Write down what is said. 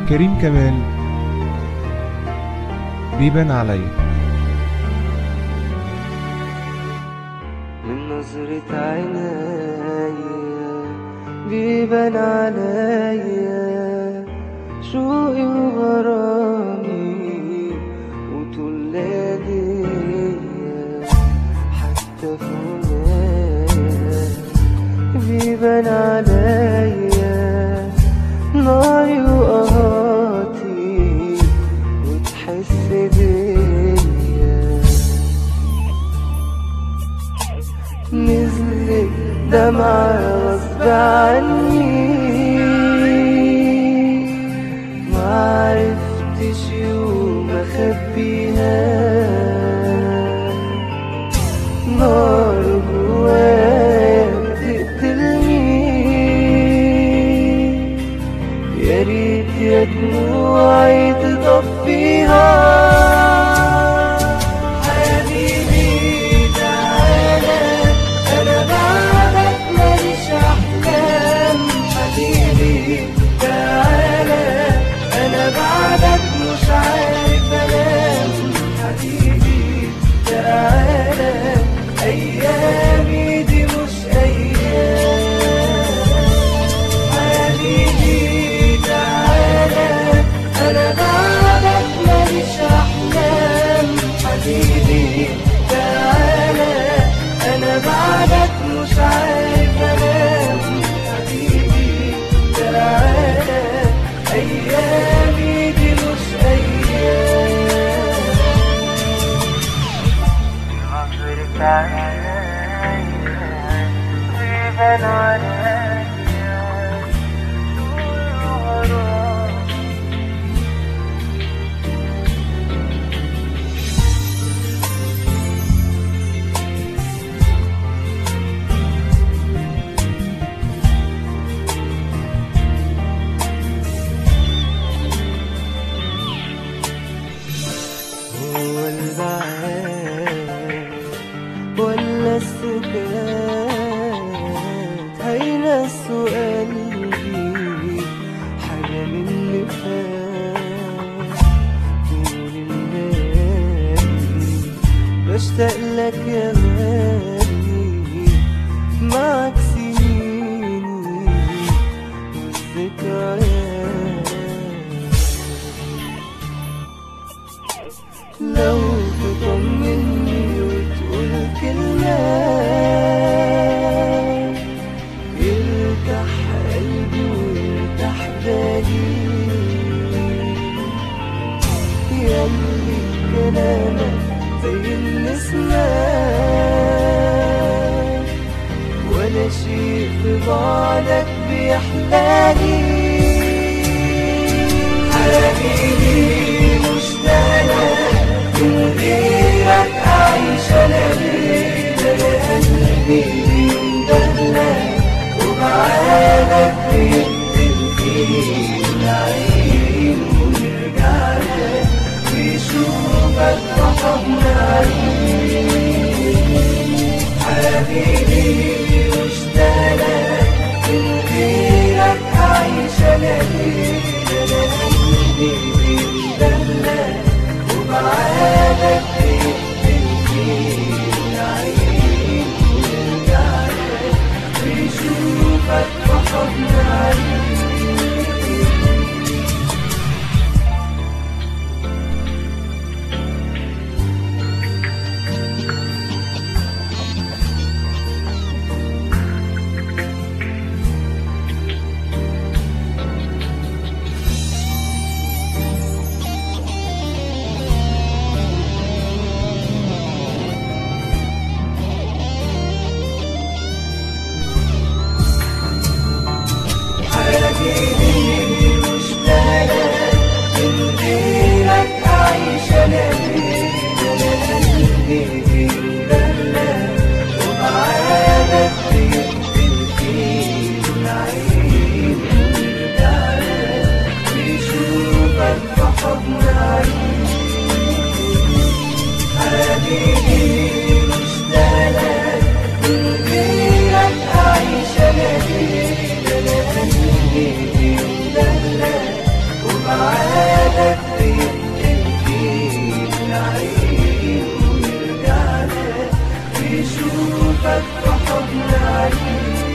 كريم كمال بيبان علي. من نظرة عينيا بيبان عليا شوقي وغرامي وطول لياليا، حتى في هنايا بيبان عليا ناري وقهاتي وتحس بيا. نزلت دمعة غصب عني معرفتش يوم اخبيها، نار جوايا بتقتلني، يا ريت يا دموعي تطفيها. حبيبي تعالى انا بعدك ماليش احلام، حبيبي تعالى انا بعدك مش عارف انام، حبيبي تعالى ايامي دي مش ايام. حبيبي تعالى انا بعدك ماليش احلام، حبيبي تعالى انا بعدك مش عارف انام، حبيبي تعالى ايامي دي مش ايام. نظرة عينيا بيبان عليا شوقي وغرامي. هو البعاد ولا السكات هينسوا قلبي حاجة من اللي فات. طول الليالي بشتاق لك يا غالي، معك سنيني والذكريات. لو تطمني وتقول كلمة يرتاح قلبي ويرتاح بالي، ياللي كلامك زي النسمة ولا شيء في بعدك بيحلالي. حبيبي مشتاق من غيرك أعيش أنا ليلة، يا قلبي مدلل وبعادك بيقتل فيه العين، ويرجع لك ويشوفك بحضن عين. حبيبي مشتاق من غيرك أعيش أنا ليلة، يا قلبي مدلل وبعادك بيقتل فيه العين، ويرجع عليك